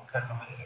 كان غيرك.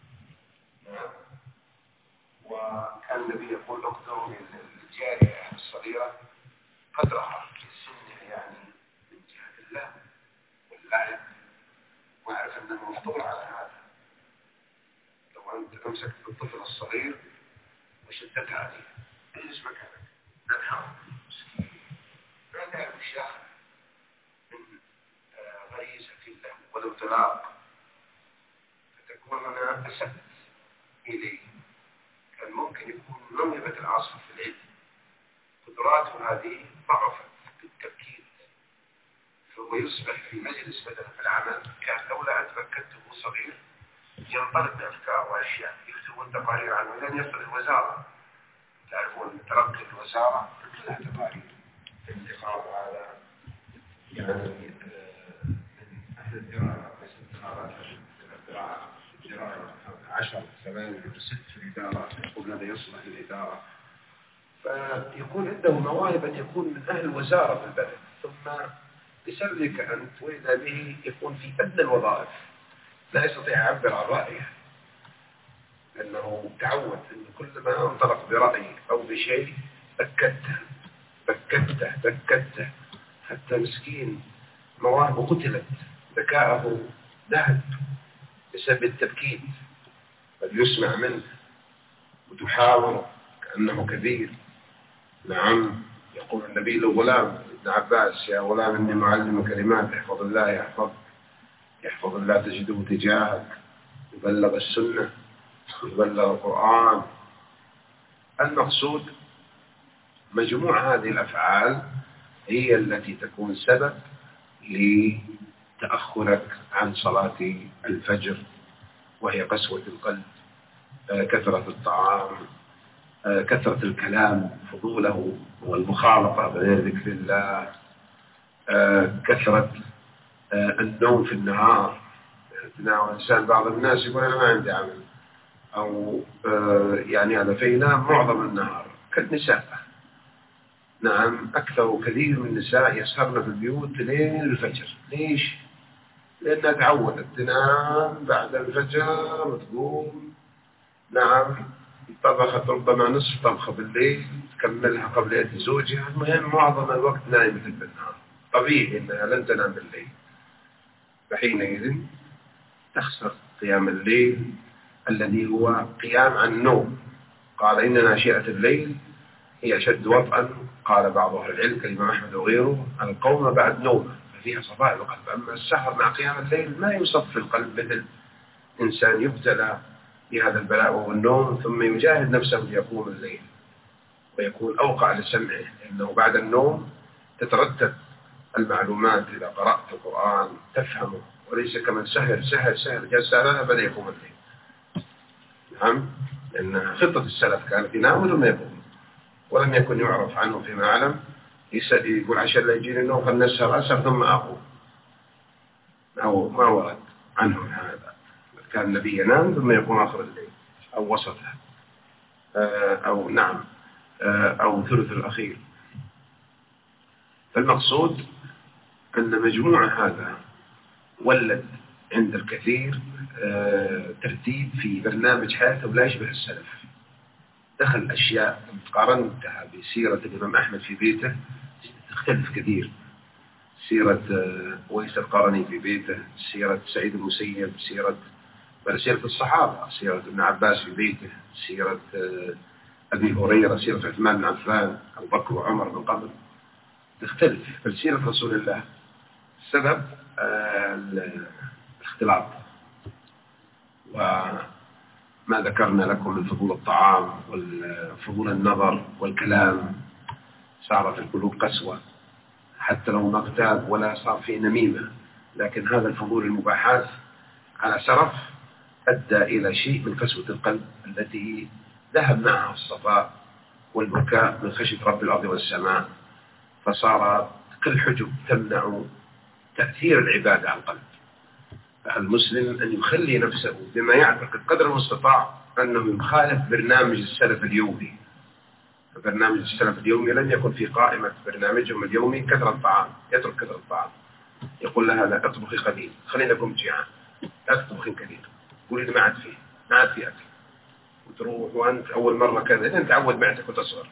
وكان النبي يقول اقدروا للجارية الصغيرة قدرها في سنها، يعني من جهة الله واللعب، وأعرف أنه مفضول على هذا. لو أنت أمسكت الطفل الصغير وشدت عليه اجلس مكانك ننهار مسكين ما تعرف شيء من غريزة الله والانطلاق، فتكون هنا أسد إليه. كان ممكن يكون موهبة العاصفة في العلم، قدراته هذه ضعفت بالتركيز، فهو يصبح في مجلس بدل في العمل كان لولا أن مكنته صغير ينطلق بأفكار وأشياء، يكتبون تقارير عنه لن يصل الوزارة. تعرفون ترقي الوزارة كلها تقارير الانتخاب هذا، يعني من أهل الدراية، بس انتخابات الدراية 10 ثواني 6 في الإدارة، يقول هذا يصلح للإدارة. فيكون عنده مواهب أن يكون من أهل الوزارة في البلد، ثم بسببك أنت وإذا به يكون في أدنى الوظائف لا يستطيع يعبر عن رأيه، لأنه تعود أن كل ما انطلق برأي أو بشيء بكته حتى مسكين مواهبه قتلت، ذكاءه ذهب بسبب التبكيت. بل يسمع منه وتحاور كأنه كبير. نعم، يقول النبي للغلام ابن عباس: يا غلام إني معلم كلمات، احفظ الله يحفظك، يحفظ الله تجده تجاهك، يبلغ السنة، يبلغ القرآن. المقصود مجموع هذه الأفعال هي التي تكون سبب لتأخرك عن صلاة الفجر، وهي قسوة القلب، كثرة الطعام، كثرة الكلام، فضوله والمخالطة بغير ذكر الله، كثرة النوم في النهار. تناول إنسان، بعض الناس يقول أنا ما عندي عمل، أو يعني هذا فينام معظم النهار كالنساء. نعم، أكثر كثير من النساء يسهرن في البيوت لين الفجر. ليش؟ لأنها تعودت تنام بعد الفجر وتقوم. نعم، طبخت ربما نصف طبخة بالليل تكملها قبل يأتي زوجها. المهم معظم الوقت نايمة بالنهار، طبيعي أنها لن تنام بالليل، فحينئذ تخسر قيام الليل الذي هو قيام عن النوم. قال إن ناشئة الليل هي أشد وطئا، قال بعض أهل العلم كالإمام أحمد وغيره: القوم بعد نوم، ففيها صفاء القلب. أما السهر مع قيام الليل ما يصفي القلب، مثل إنسان يبتلى بهذا البلاء والنوم ثم يجاهد نفسه ليقوم الليل ويكون أوقع لسمعه، لأنه بعد النوم تترتب المعلومات. إذا قرأت القرآن تفهمه، وليس كمن سهر جلس على بدأ يقوم الليل. نعم، لأن خطة السلف كانت ينام ثم يقوم، ولم يكن يعرف عنه فيما أعلم يقول عشان لا يجيني النوم قد نسهر أسهر ثم أقوم، أو ما ورد عنه هذا. كان النبي ينام ثم يقوم آخر الليل أو وسطه، أو نعم، أو ثلث الأخير. فالمقصود أن مجموع هذا ولد عند الكثير ترتيب في برنامج حياته لا يشبه السلف. دخل أشياء قارنتها بسيرة الإمام أحمد في بيته تختلف كثير، سيرة ويس القرني في بيته، سيرة سعيد المسيب، سيرة الصحابة، سيرة ابن عباس في بيته، سيرة أبي هريرة، سيرة عثمان بن عفان، أبو بكر وعمر بن قبل، تختلف. فسيرة رسول الله سبب الاختلاط، وما ذكرنا لكم من فضول الطعام وفضول النظر والكلام، صارت القلوب قسوة حتى لو ما اغتاب ولا صار فيه نميمة، لكن هذا الفضول المباحات على سرف أدى إلى شيء من قسوة القلب التي ذهب معها الصفاء والبكاء من خشية رب الأرض والسماء، فصار كل حجب تمنع تأثير العبادة على القلب. فالمسلم أن يخلي نفسه بما يعتقد قدر المستطاع أنه يخالف برنامج السلف اليومي. برنامج السلف اليومي لن يكن في قائمة برنامجهم اليومي كثرة الطعام، يترك كثرة الطعام، يقول لها لا تطبخي قليل، خلينا لكم جيعان، لا تطبخين كثير، تقول لي ما عاد في أكل، وتروح وأنت أول مرة كذا، إذا أنت عود معتك وتصغر.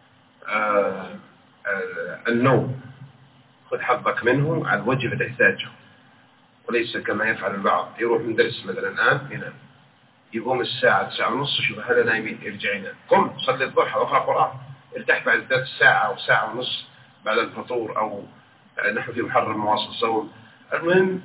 النوم خذ حظك منه على الوجه اللي تحتاجه، وليس كما يفعل البعض، يروح من درس مثلا الآن ينام، يقوم الساعة 9:30 شوف هذا نايمين، يرجع ينام، قم صلي الضحى واقرأ قرآن، ارتاح بعد ذات ساعة أو ساعة ونص بعد الفطور، أو نحن في محرم مواصل صوم. المهم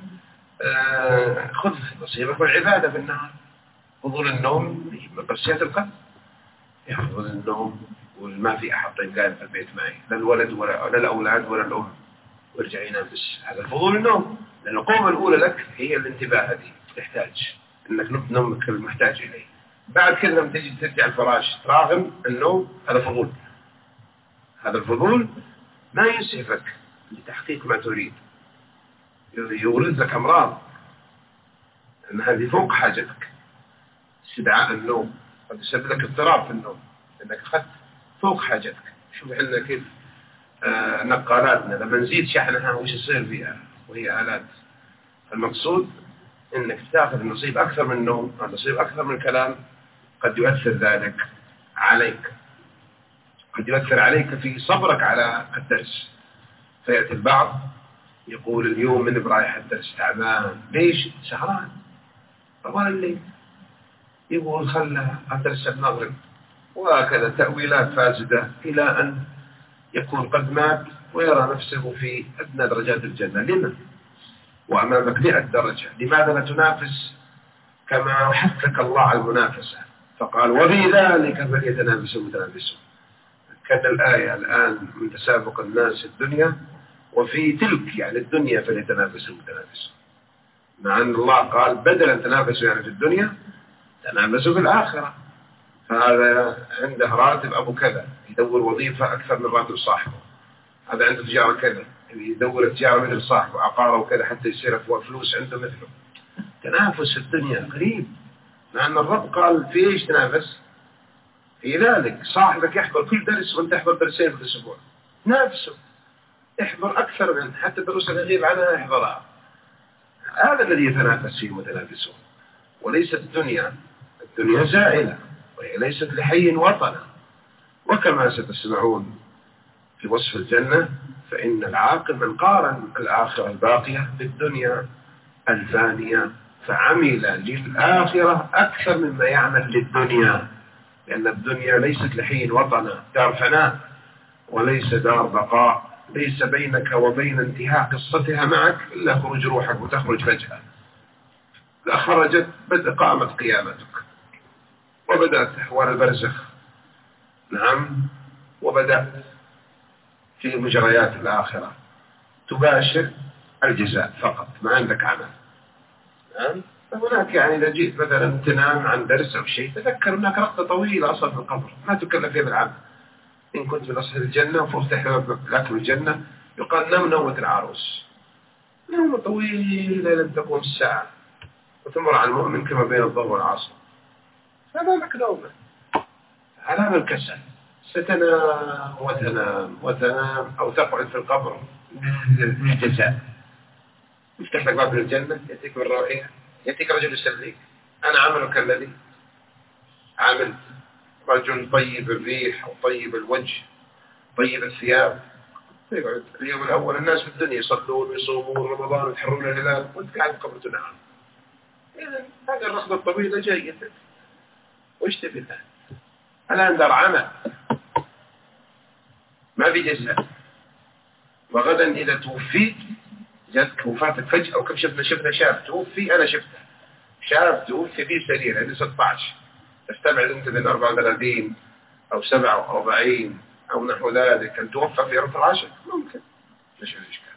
خذ نصيبك والعبادة في النهار. فضول النوم من قسية القلب، يحفظ النوم وما في أحد طيب قاعد في البيت معي، لا الولد ولا الأولاد ولا الأم، ويرجع ينام بس. هذا فضول النوم، لأن القوة الأولى لك هي الانتباه، هذه تحتاج إنك نومك المحتاج إليه. بعد كذا لما تجي ترجع الفراش تراغم النوم، هذا فضول. هذا الفضول ما يسعفك لتحقيق ما تريد، يورد لك أمراض، أن هذه فوق حاجتك. استدعاء النوم قد يسبب لك اضطراب في النوم، لأنك أخذت فوق حاجتك. شوف عندنا كيف نقالاتنا لما نزيد شحنها وش يصير فيها وهي آلات. المقصود انك تاخذ نصيب اكثر من النوم، نصيب اكثر من الكلام. قد يؤثر ذلك عليك، قد يؤثر عليك في صبرك على الدرس. فيأتي البعض يقول اليوم من برايح الدرس تعبان، ليش؟ سهران طوال الليل، يقول خلها الدرس المغرب، وهكذا تأويلات فاسدة إلى أن يكون قد مات ويرى نفسه في أدنى درجات الجنة. لما؟ وأمامك 100 درجة، لماذا لا تنافس كما حثك الله على المنافسة؟ فقال وفي ذلك فليتنافس المتنافسون. كان الآية الآن من تسابق الناس الدنيا، وفي تلك يعني الدنيا فليتنافس المتنافسون، مع أن الله قال بدلا تنافسوا يعني في الدنيا تنافسوا في الآخرة. فهذا عنده راتب أبو كذا يدور وظيفة أكثر من راتب صاحبه، هذا عنده تجارة كذا يدور تجارة مثل صاحبه، عقاره وكذا حتى يصير فلوس عنده مثله. تنافس في الدنيا قريب، مع أن الرب قال في إيش تنافس؟ في ذلك صاحبك يحضر كل درس وانت تحضر درسين في الأسبوع، نافسه احضر أكثر من حتى الدروس اللي يغيب عنها يحضرها. هذا الذي يتنافس فيه المتنافسون، وليست الدنيا زائلة، وهي ليست لحي وطنا. وكما ستسمعون في وصف الجنة، فإن العاقل من قارن الآخرة الباقية بالدنيا الفانية، فعمل للآخرة أكثر مما يعمل للدنيا، لأن الدنيا ليست لحين وطنا، دار فناء وليس دار بقاء. ليس بينك وبين انتهاء قصتها معك إلا خروج روحك، وتخرج فجأة. لا خرجت قامت قيامتك، وبدأت أحوال البرزخ. نعم، وبدأت في مجريات الآخرة تباشر الجزاء فقط، ما عندك عمل. نعم، فهناك يعني إذا جيت مثلا تنام عن درس أو شيء، تذكر أنك رقدة طويلة أصلا في القبر ما تكلف فيها بالعمل. إن كنت من أصحاب الجنة وفتح لك الجنة، يقال نم نومة العروس، نومة طويلة لن تقوم الساعة، وتمر على المؤمن كما بين الظهر والعصر. هذا لك نومة علامة الكسل، ستنام وتنام وتنام، أو تقعد في القبر للجزاء. يفتح لك باب الجنة، يأتيك بالروحية، يأتيك رجل يسليك، أنا عملك الذي عملت. رجل طيب الريح أو طيب الوجه طيب الثياب، يقعد اليوم الأول الناس في الدنيا يصلون ويصومون رمضان ويتحرون الهلال، وانت قاعد في القبر تنام. إذن هذه الرخضة الطويلة جيدة، وش تبي الآن؟ الآن دار عمل، ما في جزاء. وغدا إذا توفيت جاتك وفاتك فجأة، وكم شفنا شاب توفي، أنا شفته شاب توفي في سرير عنده 16، تستبعد أنت من 34 أو 47 أو نحو ذلك أن توفى في فراشك؟ ممكن، مش الإشكال.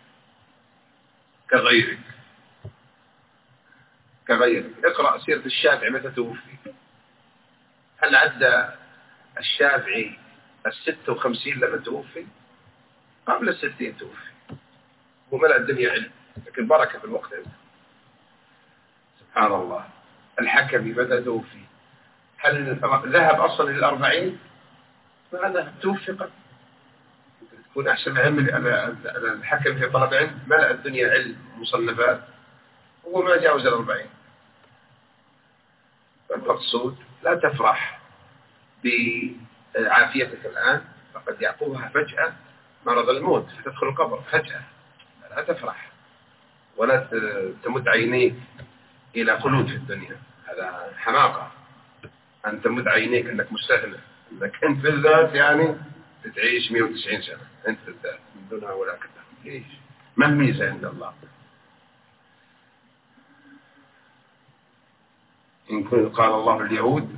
كغيرك اقرأ سيرة الشافعي متى توفي. هل عدى الشافعي 56 لما توفي؟ قبل 60 توفي، وملأ الدنيا علم، لكن بركة في الوقت هذا. سبحان الله. الحكمي متى توفي؟ هل ذهب أصلا إلى 40؟ ما ذهب، توفي قبل. تكون أحسن علم الحكم في طلب علم، ملأ الدنيا علم مصنفات، هو ما جاوز 40. فالمقصود لا تفرح بعافيتك الآن، فقد يعقبها فجأة مرض الموت فتدخل القبر فجأة. لا تفرح ولا تمد عينيك إلى خلود في الدنيا، هذا حماقة. أن تمد عينيك أنك مستثنى، أنك أنت بالذات يعني تعيش 190 سنة أنت بالذات من دونها ولا كذا. ليش؟ ما الميزة عند الله؟ إن كنت قال الله اليهود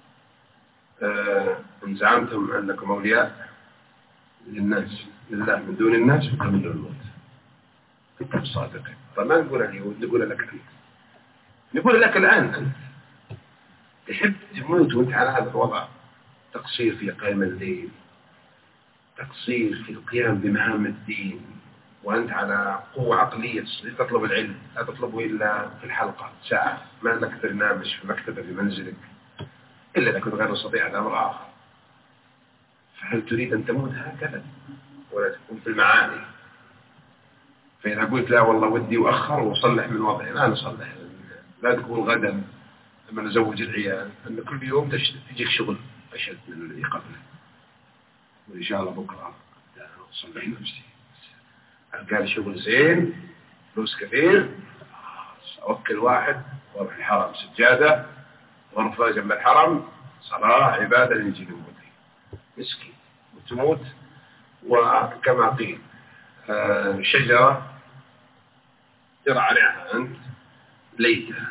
إن زعمتم أنكم أولياء للناس لله من دون الناس فقبلوا الموت أنتم صادقين. فما نقول اليهود، نقول لك أنت، نقول لك الآن أنت تحب تموت وأنت على هذا الوضع، تقصير في قيام الليل، تقصير في القيام بمهام الدين، وأنت على قوة عقلية تطلب العلم، لا تطلبه إلا في الحلقة ساعة، ما لك برنامج في مكتبة في منزلك إلا إذا كنت غير مستطيع الأمر آخر. فهل تريد أن تموت هكذا ولا تكون في المعاني؟ فإذا قلت لا والله ودي وأخر وصلح من وضعي، لا نصلح. لا تقول غدا لما نزوج العيال أن كل يوم تجيك شغل أشد من الذي قبله، وإن شاء الله بكرة صلح نفسي، قال شغل زين فلوس كثير، أوكل واحد واروح الحرم سجادة غرفة جنب الحرم صلاة عبادة لنجي نموتي مسكين وتموت. وكما قيل شجرة ترى عليها أنت ليتها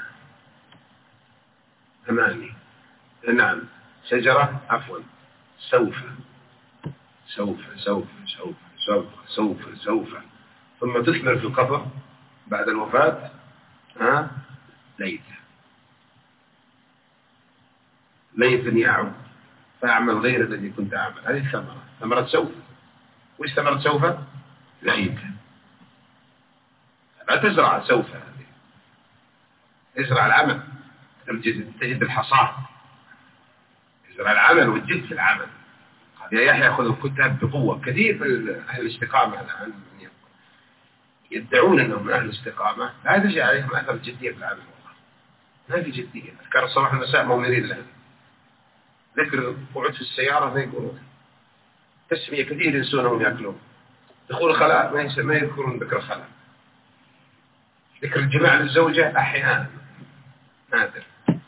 أماني، نعم شجرة عفوا سوف سوف سوف سوف سوف سوف سوف ثم تثمر في القبر بعد الوفاة ليتني أعود فأعمل غير الذي كنت أعمل. هذه الثمرة، ثمرة سوف. وإيش ثمرة سوف؟ ليت. لا تزرع سوف، هذه ازرع العمل، تجد الحصاد، ازرع العمل والجد في العمل. يا يحيى يأخذ الكتاب بقوة. كثير من أهل الاستقامة الآن يدعون أنهم من أهل الاستقامة، لا تجي عليهم أثر جدية في العمل، والله ما في جدية. أذكار الصباح والمساء مؤمنين لها، ذكر قعود في السيارة ما يقولون، تسمية كثير ينسونهم يأكلون، دخول الخلاء ما يذكرون ذكر الخلاء، ذكر الجماع للزوجة أحيانا نادر.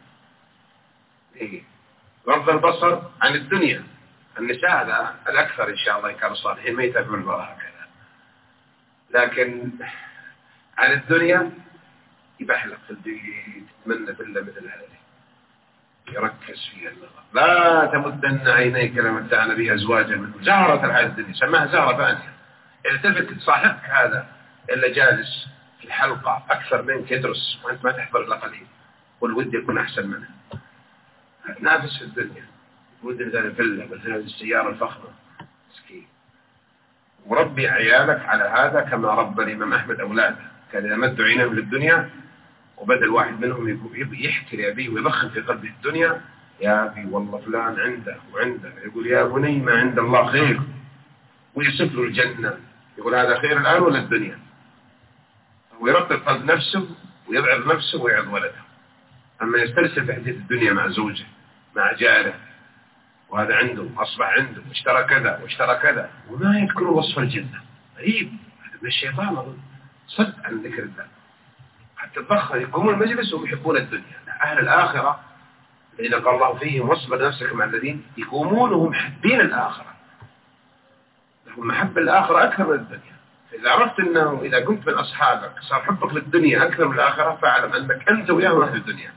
غض البصر عن الدنيا، النساء هذا الأكثر إن شاء الله كانوا الصالحين ما يتابعون المرأة هكذا، لكن عن الدنيا يبحلق في البيت، يتمنى بالله مثل هذه، يركز فيها النظر. لا تمدن عينيك لمتعنا بها أزواجا منهم زهرة الحياة الدنيا، سماها زهرة ثانية. التفت صاحبك هذا اللي جالس في الحلقة أكثر منك يدرس وأنت ما تحضر إلا قليل، والود يكون أحسن منه، نافس في الدنيا، ود مثل الفلة مثل السيارة الفخمة مسكين. وربي عيالك على هذا كما ربى الإمام أحمد أولاده، كان إذا مدوا عينهم للدنيا وبدأ الواحد منهم يحكي لأبيه ويضخم في قلبه الدنيا، يا أبي والله فلان عنده وعنده، يقول يا بني ما عند الله خير، ويصف له الجنة، يقول هذا خير الآن ولا الدنيا، ويرطب قلب نفسه ويضعف نفسه ويعظ ولده. أما يسترسل في حديث الدنيا مع زوجه مع جاره، وهذا عنده أصبح عنده واشترى كذا واشترى كذا، وما يذكر وصف الجنة، غريب، هذا من الشيطان أظن، صد عن ذكر الله. حتى الضخم يقومون المجلس وهم يحبون الدنيا. أهل الآخرة الذين قال الله فيهم واصبر نفسك مع الذين يقومون وهم حبين الآخرة، لهم محب الآخرة أكثر من الدنيا. إذا عرفت أنه إذا كنت من أصحابك صار حبك للدنيا أكثر من الآخرة، فاعلم أنك أنت وياهم أهل الدنيا.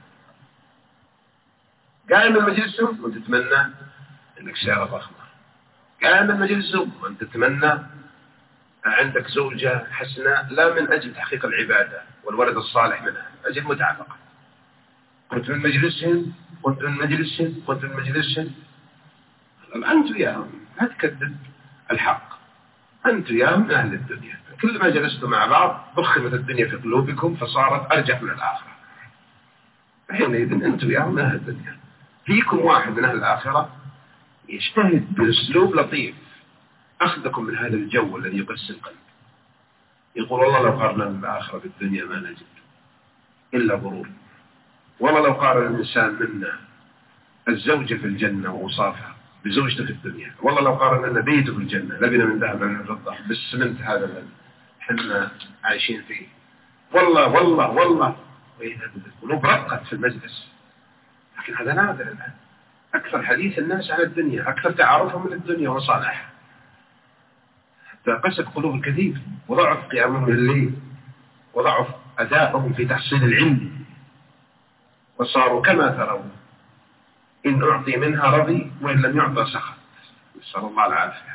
قائم من مجلسهم وأنت تتمنى أنك سيارة ضخمة، قائم من مجلسهم وأنت تتمنى عندك زوجة حسنة، لا من أجل تحقيق العبادة والولد الصالح منها، أجل متعة فقط. كنت من مجلسهم كنت من مجلسهم كنت من مجلسهم. أنت وياهم لا تكذب الحق، أنت وياهم أهل الدنيا، كل ما جلستوا مع بعض ضخمت الدنيا في قلوبكم فصارت أرجح من الآخرة. حينئذ أنت وياهم أهل الدنيا. فيكم واحد من أهل الآخرة يجتهد بأسلوب لطيف أخذكم من هذا الجو الذي يقسي القلب، يقول والله لو قارنا الآخرة بالدنيا ما نجد إلا غرور، والله لو قارن الإنسان منا الزوجة في الجنة وأوصافها بزوجته في الدنيا، والله لو قارن لنا بيته في الجنة لبنا من ذهب من فضة بالسمنت هذا اللي احنا عايشين فيه، والله والله والله وإذا القلوب رقت في المجلس. لكن هذا نادر الآن، أكثر حديث الناس عن الدنيا، أكثر تعارفهم من الدنيا وصالحها، حتى قست قلوب الكثير وضعف قيامهم الليل وضعف أدائهم في تحصيل العلم، وصاروا كما ترون إن أعطي منها رضي وإن لم يعطى سخط، نسأل الله العافية.